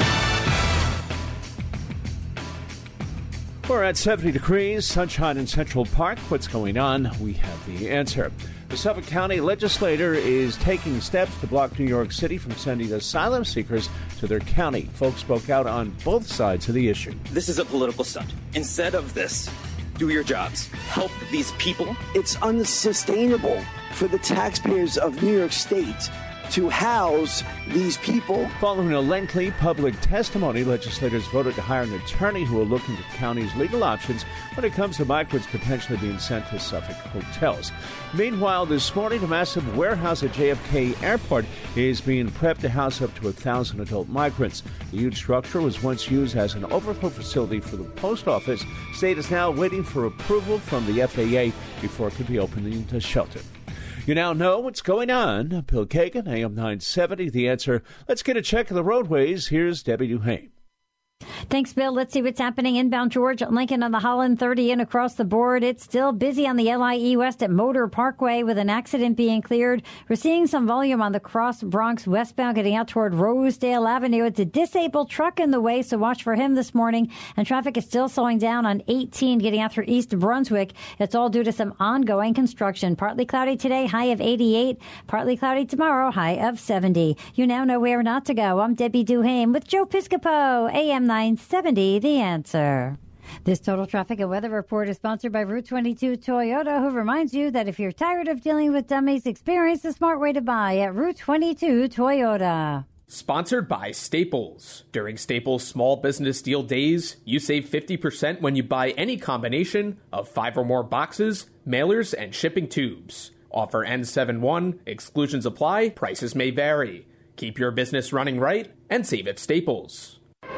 We're at 70 degrees, sunshine in Central Park. What's going on? We have the answer. The Suffolk County legislator is taking steps to block New York City from sending asylum seekers to their county. Folks spoke out on both sides of the issue. This is a political stunt. Instead of this, do your jobs. Help these people. It's unsustainable for the taxpayers of New York State to house these people. Following a lengthy public testimony, legislators voted to hire an attorney who will look into the county's legal options when it comes to migrants potentially being sent to Suffolk hotels. Meanwhile, this morning, a massive warehouse at JFK Airport is being prepped to house up to 1,000 adult migrants. The huge structure was once used as an overflow facility for the post office. State is now waiting for approval from the FAA before it could be opened into shelter. You now know what's going on. Bill Kagan, AM 970, The Answer. Let's get a check of the roadways. Here's Debbie Duhane. Thanks, Bill. Let's see what's happening inbound George, Lincoln on the Holland 30 in across the board. It's still busy on the LIE West at Motor Parkway with an accident being cleared. We're seeing some volume on the Cross Bronx westbound getting out toward Rosedale Avenue. It's a disabled truck in the way, so watch for him this morning. And traffic is still slowing down on 18 getting out through East Brunswick. It's all due to some ongoing construction. Partly cloudy today, high of 88. Partly cloudy tomorrow, high of 70. You now know where not to go. I'm Debbie Duhane with Joe Piscopo, AM 970, The Answer. This Total Traffic and Weather Report is sponsored by Route 22 Toyota, who reminds you that if you're tired of dealing with dummies, experience the smart way to buy at Route 22 Toyota. Sponsored by Staples. During Staples Small Business Deal Days, you save 50% when you buy any combination of 5 or more boxes, mailers, and shipping tubes. Offer ends 7/1, exclusions apply, prices may vary. Keep your business running right and save at Staples.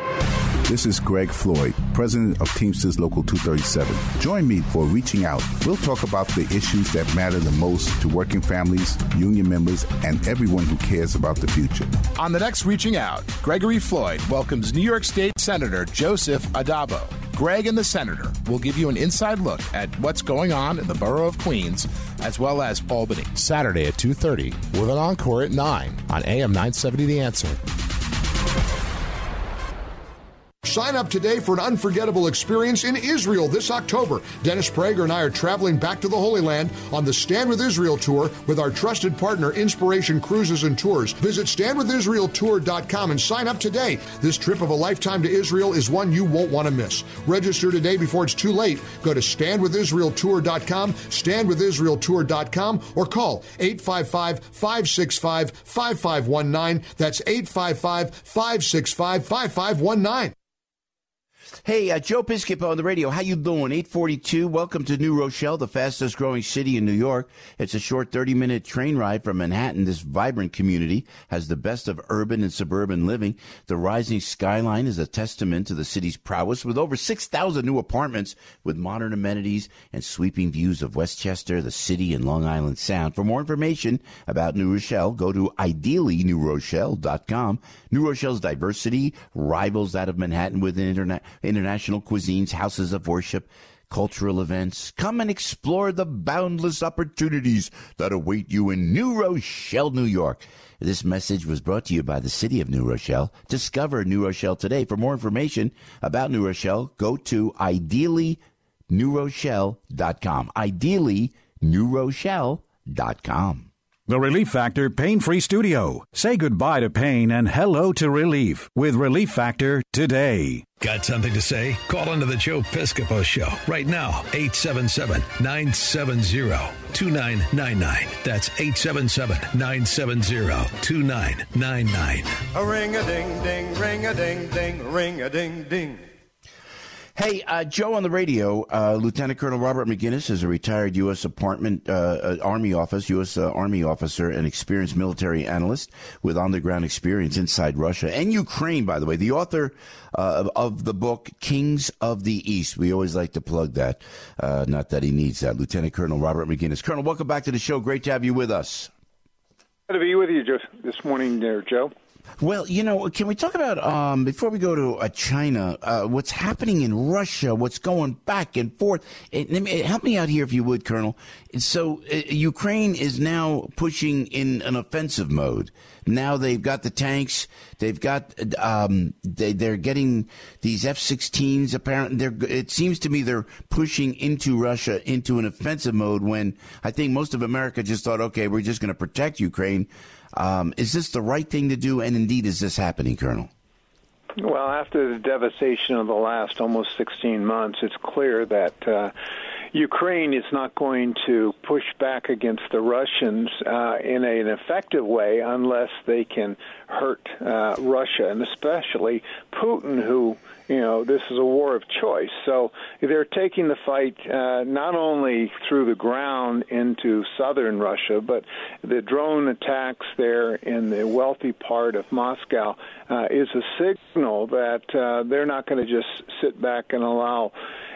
This is Greg Floyd, president of Teamsters Local 237. Join me for Reaching Out. We'll talk about the issues that matter the most to working families, union members, and everyone who cares about the future. On the next Reaching Out, Gregory Floyd welcomes New York State Senator Joseph Adabo. Greg and the Senator will give you an inside look at what's going on in the borough of Queens, as well as Albany. Saturday at 2:30, with an encore at 9 on AM 970 The Answer. Sign up today for an unforgettable experience in Israel this October. Dennis Prager and I are traveling back to the Holy Land on the Stand With Israel tour with our trusted partner, Inspiration Cruises and Tours. Visit standwithisraeltour.com and sign up today. This trip of a lifetime to Israel is one you won't want to miss. Register today before it's too late. Go to standwithisraeltour.com, standwithisraeltour.com, or call 855-565-5519. That's 855-565-5519. Hey, Joe Piscopo on the radio. How you doing? 842. Welcome to New Rochelle, the fastest growing city in New York. It's a short 30-minute train ride from Manhattan. This vibrant community has the best of urban and suburban living. The rising skyline is a testament to the city's prowess, with over 6,000 new apartments with modern amenities and sweeping views of Westchester, the city, and Long Island Sound. For more information about New Rochelle, go to ideallynewrochelle.com. New Rochelle's diversity rivals that of Manhattan with international cuisines, houses of worship, cultural events. Come and explore the boundless opportunities that await you in New Rochelle, New York. This message was brought to you by the city of New Rochelle. Discover New Rochelle today. For more information about New Rochelle, go to ideallynewrochelle.com. ideallynewrochelle.com. The Relief Factor Pain-Free Studio. Say goodbye to pain and hello to relief with Relief Factor today. Got something to say? Call into the Joe Piscopo Show right now. 877-970-2999. That's 877-970-2999. A ring-a-ding-ding, ring-a-ding-ding, ring-a-ding-ding. Hey, Joe on the radio, Lieutenant Colonel Robert McGinnis is a retired U.S. Army officer and experienced military analyst with on-the-ground experience inside Russia and Ukraine, by the way. The author of the book, Kings of the East. We always like to plug that. Not that he needs that. Lieutenant Colonel Robert McGinnis. Colonel, welcome back to the show. Great to have you with us. Good to be with you this morning there, Joe. Well, can we talk about, before we go to China, what's happening in Russia, what's going back and forth? Help me out here, if you would, Colonel. So Ukraine is now pushing in an offensive mode. Now they've got the tanks. They've got they're getting these F-16s. Apparently, it seems to me they're pushing into Russia into an offensive mode. When I think most of America just thought, okay, we're just going to protect Ukraine. Is this the right thing to do? And indeed, is this happening, Colonel? Well, after the devastation of the last almost 16 months, it's clear that Ukraine is not going to push back against the Russians in an effective way unless they can hurt Russia, and especially Putin, who, this is a war of choice. So they're taking the fight not only through the ground into southern Russia, but the drone attacks there in the wealthy part of Moscow is a signal that they're not going to just sit back and allow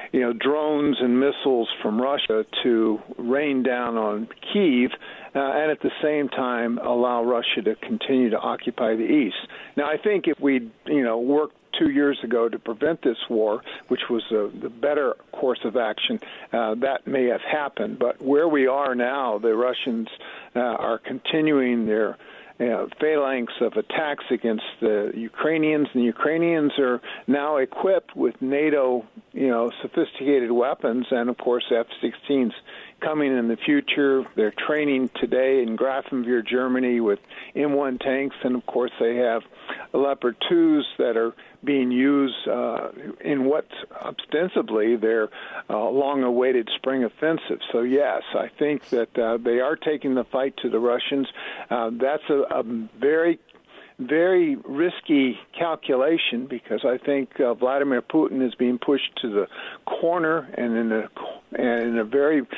drones and missiles from Russia to rain down on Kyiv, and at the same time allow Russia to continue to occupy the east. Now, I think if we, worked 2 years ago to prevent this war, which was the better course of action, that may have happened. But where we are now, the Russians are continuing their phalanx of attacks against the Ukrainians, and the Ukrainians are now equipped with NATO, sophisticated weapons, and of course F-16s coming in the future. They're training today in Grafenwoehr, Germany, with M1 tanks, and of course they have Leopard 2s that are being used in what's ostensibly their long-awaited spring offensive. So, yes, I think that they are taking the fight to the Russians. That's a very, very risky calculation, because I think Vladimir Putin is being pushed to the corner, and in a very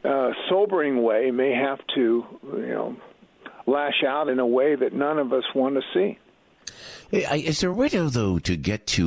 sobering way may have to, lash out in a way that none of us want to see. Is there a way, though, to get to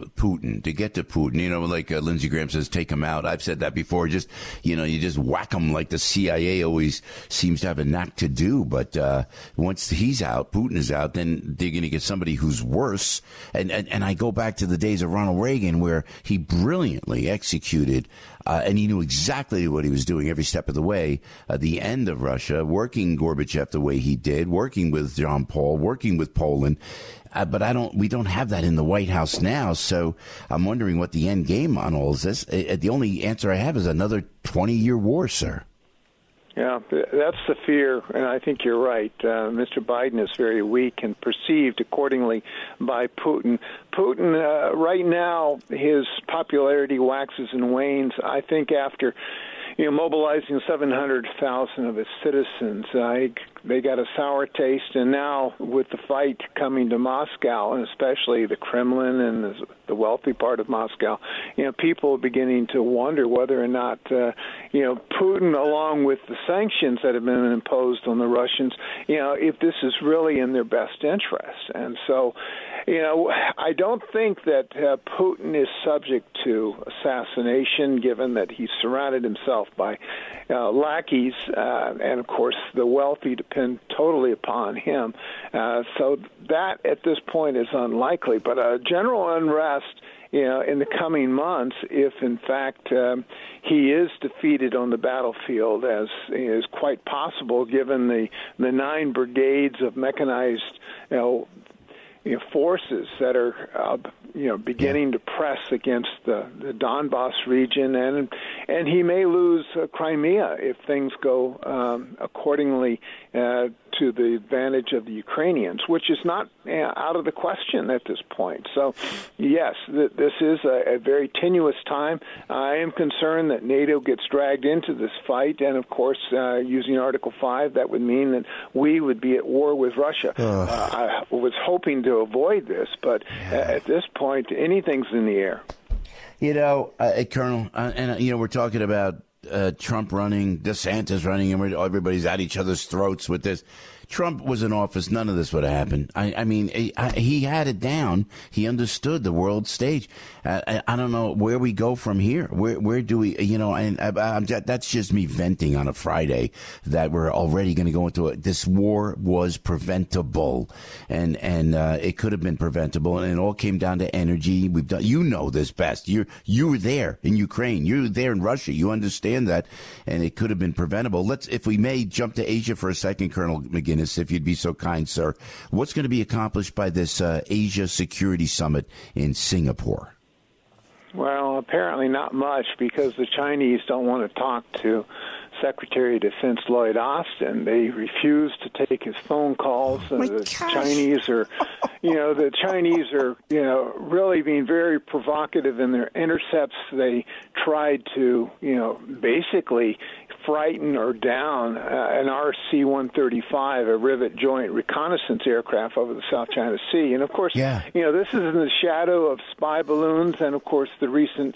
Putin, like Lindsey Graham says, take him out? I've said that before. Just, you just whack him like the CIA always seems to have a knack to do. But once he's out, Putin is out, then they're going to get somebody who's worse. And I go back to the days of Ronald Reagan, where he brilliantly executed and he knew exactly what he was doing every step of the way. The end of Russia, working Gorbachev the way he did, working with John Paul, working with Poland. But we don't have that in the White House now. So I'm wondering what the end game on all of this. The only answer I have is another 20-year war, sir. Yeah, that's the fear, and I think you're right. Mr. Biden is very weak and perceived accordingly by Putin. Putin, right now, his popularity waxes and wanes. I think after mobilizing 700,000 of his citizens, they got a sour taste, and now with the fight coming to Moscow, and especially the Kremlin and the wealthy part of Moscow, people are beginning to wonder whether or not, Putin, along with the sanctions that have been imposed on the Russians, if this is really in their best interest. And so, I don't think that Putin is subject to assassination, given that he's surrounded himself by lackeys, and of course the wealthy depend totally upon him. So that at this point is unlikely. But general unrest, in the coming months, if in fact he is defeated on the battlefield, as is quite possible, given the 9 brigades of mechanized forces that are beginning to press against the Donbass region, and he may lose Crimea if things go accordingly to the advantage of the Ukrainians, which is not out of the question at this point. So, yes, this is a very tenuous time. I am concerned that NATO gets dragged into this fight, and of course, using Article 5, that would mean that we would be at war with Russia. I was hoping to avoid this, but at this point, anything's in the air. Colonel, and we're talking about Trump running, DeSantis running, and everybody's at each other's throats with this. Trump was in office, none of this would have happened. I mean, he had it down. He understood the world stage. I don't know where we go from here. Where do we, and that's just me venting on a Friday that we're already going to go into this war was preventable. And it could have been preventable. And it all came down to energy. We've done, this best. You were there in Ukraine. You were there in Russia. You understand that. And it could have been preventable. If we may jump to Asia for a second, Colonel McGinnis, if you'd be so kind, sir. What's going to be accomplished by this Asia Security Summit in Singapore? Well, apparently not much, because the Chinese don't want to talk to Secretary of Defense Lloyd Austin. They refuse to take his phone calls. Chinese are, the Chinese are, really being very provocative in their intercepts. They tried to, basically frighten or down an RC-135, a Rivet Joint Reconnaissance aircraft over the South China Sea. And, of course, this is in the shadow of spy balloons and, of course, the recent,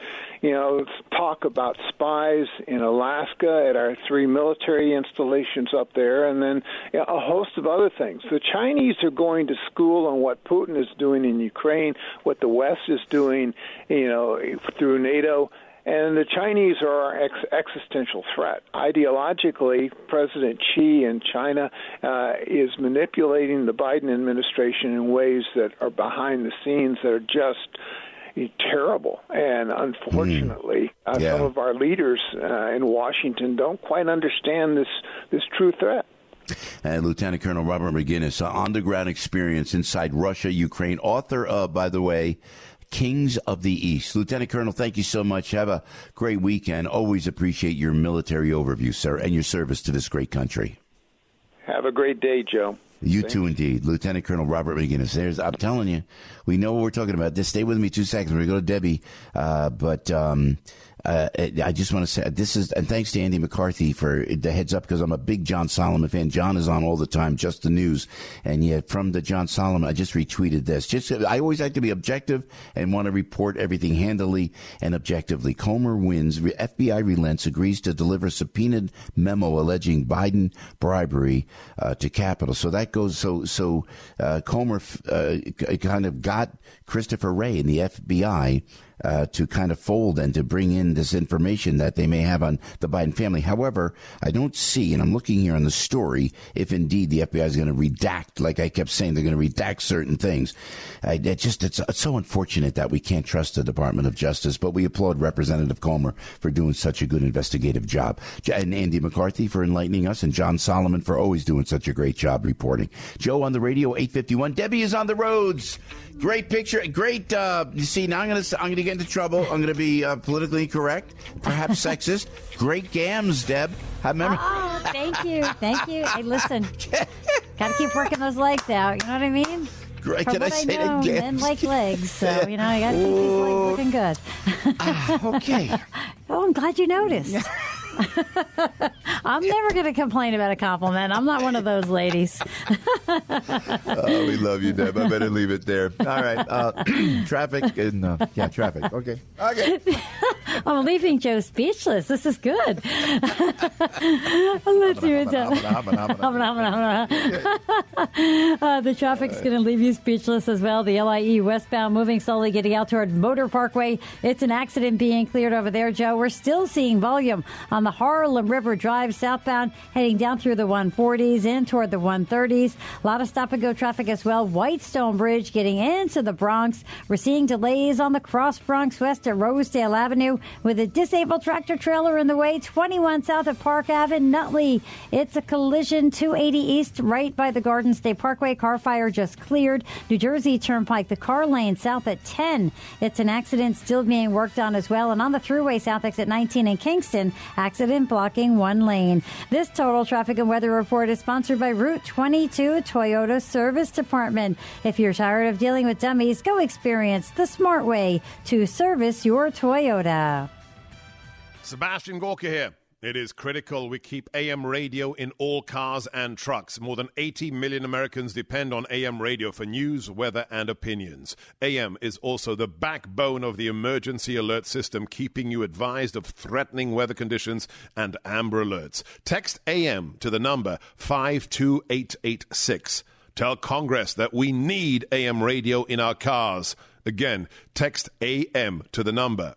talk about spies in Alaska at our 3 military installations up there, and then a host of other things. The Chinese are going to school on what Putin is doing in Ukraine, what the West is doing, through NATO. And the Chinese are our existential threat. Ideologically, President Xi in China is manipulating the Biden administration in ways that are behind the scenes that are just terrible. And unfortunately, some of our leaders in Washington don't quite understand this true threat. Lieutenant Colonel Robert McGinnis, on-the-ground experience inside Russia, Ukraine, author of, by the way, Kings of the East. Lieutenant Colonel, thank you so much. Have a great weekend. Always appreciate your military overview, sir, and your service to this great country. Have a great day, Joe. You too, indeed. Lieutenant Colonel Robert McGinnis. I'm telling you, we know what we're talking about. Just stay with me 2 seconds. We're going to go to Debbie. I just want to say and thanks to Andy McCarthy for the heads up, because I'm a big John Solomon fan. John is on all the time, Just the News. And yet from the John Solomon, I just retweeted this. I always like to be objective and want to report everything handily and objectively. Comer wins. FBI relents, agrees to deliver subpoenaed memo alleging Biden bribery to Capitol. So that goes. So Comer kind of got Christopher Wray in the FBI to kind of fold and to bring in this information that they may have on the Biden family. However, I don't see, and I'm looking here on the story, if indeed the FBI is going to redact, like I kept saying, they're going to redact certain things. It's so unfortunate that we can't trust the Department of Justice, but we applaud Representative Comer for doing such a good investigative job. And Andy McCarthy for enlightening us, and John Solomon for always doing such a great job reporting. Joe on the radio, 851. Debbie is on the roads. Great picture. Great. You see, now I'm going to get into trouble. I'm going to be politically incorrect, perhaps sexist. Great gams, Deb. Oh, thank you. Thank you. Hey, listen, got to keep working those legs out. You know what I mean? Great. From Can I what say I know, that again? men like legs, so, I got to keep these legs looking good. Okay. Oh, I'm glad you noticed. I'm never going to complain about a compliment. I'm not one of those ladies. Oh, we love you, Deb. I better leave it there. All right. Traffic. And, traffic. Okay. I'm leaving Joe speechless. This is good. Let's see what's up. The traffic's going to leave you speechless as well. The LIE westbound moving slowly, getting out toward Motor Parkway. It's an accident being cleared over there, Joe. We're still seeing volume on the Harlem River Drive southbound, heading down through the 140s in toward the 130s. A lot of stop-and-go traffic as well. Whitestone Bridge getting into the Bronx. We're seeing delays on the Cross Bronx west at Rosedale Avenue with a disabled tractor-trailer in the way. 21 south of Park Ave in Nutley. It's a collision. 280 east right by the Garden State Parkway. Car fire just cleared. New Jersey Turnpike, the car lane south at 10. It's an accident still being worked on as well. And on the thruway south exit 19 in Kingston, accident blocking one lane. This total traffic and weather report is sponsored by Route 22 Toyota Service Department. If you're tired of dealing with dummies, go experience the smart way to service your Toyota. Sebastian Gorka here. It is critical we keep AM radio in all cars and trucks. More than 80 million Americans depend on AM radio for news, weather, and opinions. AM is also the backbone of the emergency alert system, keeping you advised of threatening weather conditions and amber alerts. Text AM to the number 52886. Tell Congress that we need AM radio in our cars. Again, text AM to the number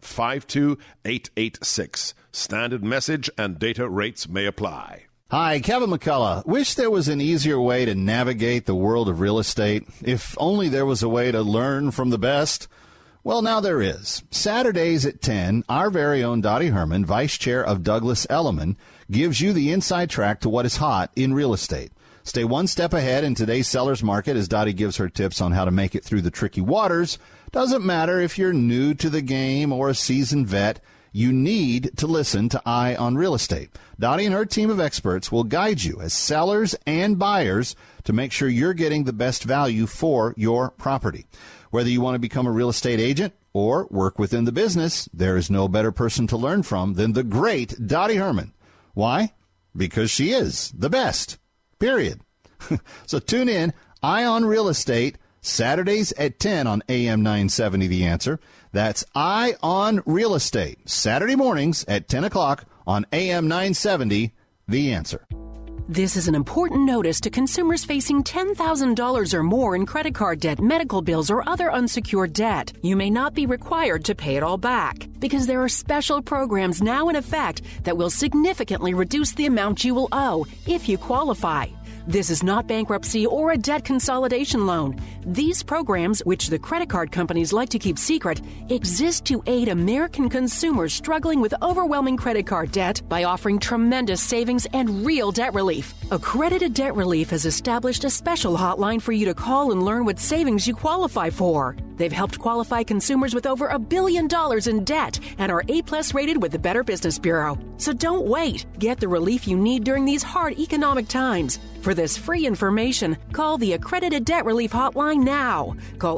52886. Standard message and data rates may apply. Hi, Kevin McCullough. Wish there was an easier way to navigate the world of real estate. If only there was a way to learn from the best. Well, now there is. Saturdays at 10, our very own Dottie Herman, Vice Chair of Douglas Elliman, gives you the inside track to what is hot in real estate. Stay one step ahead in today's seller's market as Dottie gives her tips on how to make it through the tricky waters. Doesn't matter if you're new to the game or a seasoned vet, you need to listen to Eye on Real Estate. Dottie and her team of experts will guide you as sellers and buyers to make sure you're getting the best value for your property. Whether you want to become a real estate agent or work within the business, there is no better person to learn from than the great Dottie Herman. Why? Because she is the best. Period. So tune in, Eye on Real Estate, Saturdays at 10 on AM 970 The Answer. That's Eye on Real Estate, Saturday mornings at 10 o'clock on AM 970 The Answer. This is an important notice to consumers facing $10,000 or more in credit card debt, medical bills, or other unsecured debt. You may not be required to pay it all back because there are special programs now in effect that will significantly reduce the amount you will owe if you qualify. This is not bankruptcy or a debt consolidation loan. These programs, which the credit card companies like to keep secret, exist to aid American consumers struggling with overwhelming credit card debt by offering tremendous savings and real debt relief. Accredited Debt Relief has established a special hotline for you to call and learn what savings you qualify for. They've helped qualify consumers with over $1 billion in debt and are A+ rated with the Better Business Bureau. So don't wait. Get the relief you need during these hard economic times. For this free information, call the Accredited Debt Relief Hotline now. Call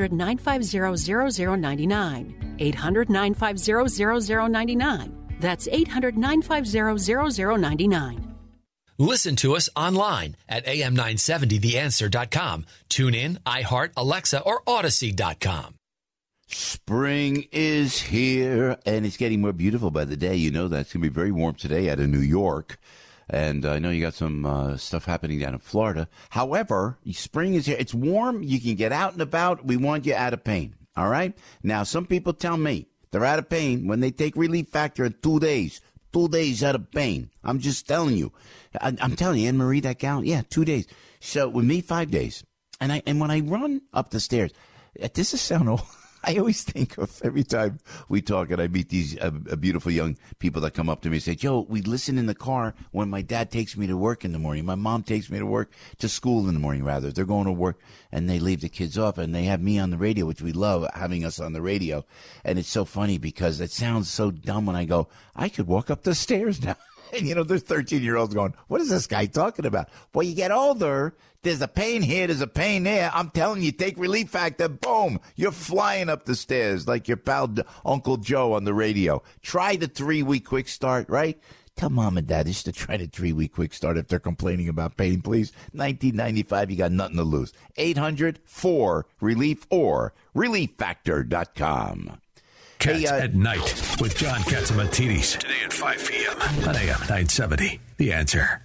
800-950-0099. 800-950-0099. That's 800-950-0099. Listen to us online at am970theanswer.com. Tune in, iHeart, Alexa, or Odyssey.com. Spring is here, and it's getting more beautiful by the day. You know that. It's going to be very warm today out of New York. And I know you got some stuff happening down in Florida. However, spring is here. It's warm. You can get out and about. We want you out of pain. All right? Now, some people tell me they're out of pain when they take Relief Factor in 2 days. 2 days out of pain. I'm just telling you. I'm telling you, Anne-Marie, that gal, 2 days. So with me, 5 days. And when I run up the stairs, this is sound old. I always think of every time we talk and I meet these beautiful young people that come up to me and say, Joe, we listen in the car when my dad takes me to work in the morning. My mom takes me to school in the morning, rather. They're going to work and they leave the kids off and they have me on the radio, which we love having us on the radio. And it's so funny because it sounds so dumb when I go, I could walk up the stairs now. And, there's 13-year-olds going, what is this guy talking about? Well, you get older, there's a pain here, there's a pain there. I'm telling you, take Relief Factor, boom, you're flying up the stairs like your pal Uncle Joe on the radio. Try the 3-week quick start, right? Tell mom and dad just to try the 3-week quick start if they're complaining about pain, please. $19.95, you got nothing to lose. 800-4-RELIEF or ReliefFactor.com. Cats at Night with John Catsimatidis. Today at 5 p.m. on AM 970. The Answer.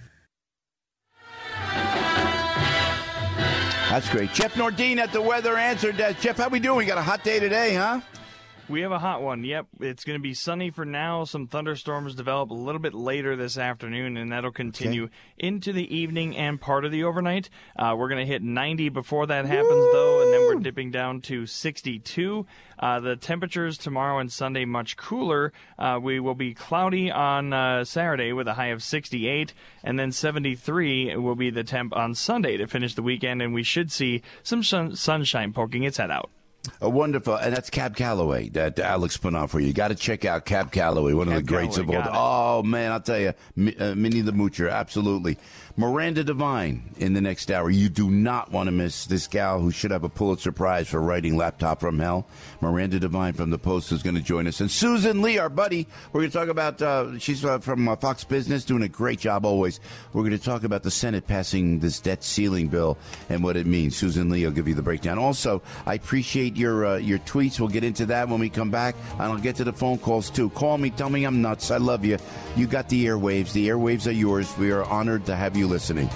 That's great. Jeff Nordine at the Weather Answer Desk. Jeff, how we doing? We got a hot day today, huh? We have a hot one. Yep, it's going to be sunny for now. Some thunderstorms develop a little bit later this afternoon, and that'll continue into the evening and part of the overnight. We're going to hit 90 before that happens, though, and then we're dipping down to 62. The temperatures tomorrow and Sunday much cooler. We will be cloudy on Saturday with a high of 68, and then 73 will be the temp on Sunday to finish the weekend, and we should see some sunshine poking its head out. Wonderful. And that's Cab Calloway that Alex put on for you. You got to check out Cab Calloway, one of the greats of all time. Oh, man, I'll tell you. Minnie the Moocher, absolutely. Miranda Devine in the next hour. You do not want to miss this gal who should have a Pulitzer Prize for writing Laptop from Hell. Miranda Devine from The Post is going to join us. And Susan Lee, our buddy, we're going to talk about, she's from Fox Business, doing a great job always. We're going to talk about the Senate passing this debt ceiling bill and what it means. Susan Lee will give you the breakdown. Also, I appreciate your tweets. We'll get into that when we come back. And I'll get to the phone calls, too. Call me. Tell me I'm nuts. I love you. You got the airwaves. The airwaves are yours. We are honored to have you listening.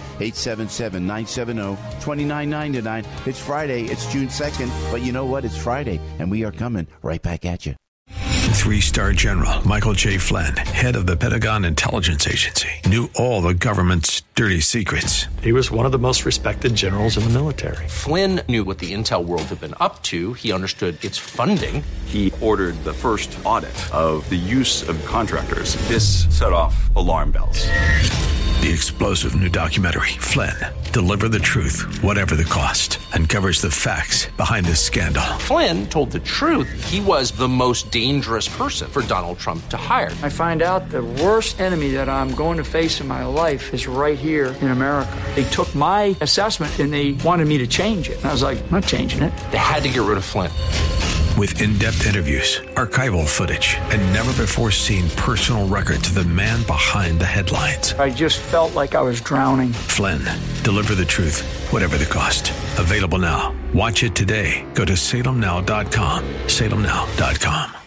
877-970-2999. It's Friday. It's June 2nd. But you know what? It's Friday. And we are coming right back at you. 3-star General Michael J. Flynn, head of the Pentagon Intelligence Agency, knew all the government's dirty secrets. He was one of the most respected generals in the military. Flynn knew what the intel world had been up to. He understood its funding. He ordered the first audit of the use of contractors. This set off alarm bells. The explosive new documentary, Flynn, Deliver the Truth, Whatever the Cost, uncovers the facts behind this scandal. Flynn told the truth. He was the most dangerous person for Donald Trump to hire. I find out the worst enemy that I'm going to face in my life is right here in America. They took my assessment and they wanted me to change it. And I was like, I'm not changing it. They had to get rid of Flynn. With in-depth interviews, archival footage, and never-before-seen personal records of the man behind the headlines. I just felt like I was drowning. Flynn, Deliver the Truth, Whatever the Cost. Available now. Watch it today. Go to salemnow.com. salemnow.com.